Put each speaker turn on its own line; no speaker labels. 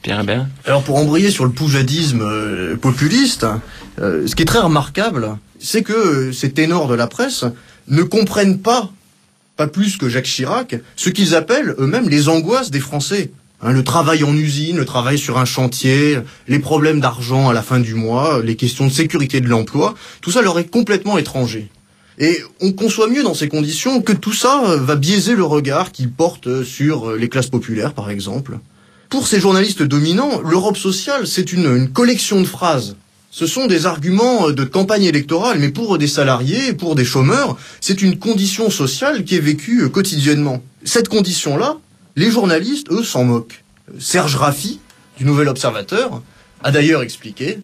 Pierre Hébert.
Alors pour embrayer sur le poujadisme populiste, ce qui est très remarquable, c'est que ces ténors de la presse ne comprennent pas plus que Jacques Chirac, ce qu'ils appellent eux-mêmes les angoisses des Français. Le travail en usine, le travail sur un chantier, les problèmes d'argent à la fin du mois, les questions de sécurité de l'emploi, tout ça leur est complètement étranger. Et on conçoit mieux dans ces conditions que tout ça va biaiser le regard qu'ils portent sur les classes populaires, par exemple. Pour ces journalistes dominants, l'Europe sociale, c'est une collection de phrases. Ce sont des arguments de campagne électorale, mais pour des salariés, pour des chômeurs, c'est une condition sociale qui est vécue quotidiennement. Cette condition-là, les journalistes, eux, s'en moquent. Serge Raffi, du Nouvel Observateur, a d'ailleurs expliqué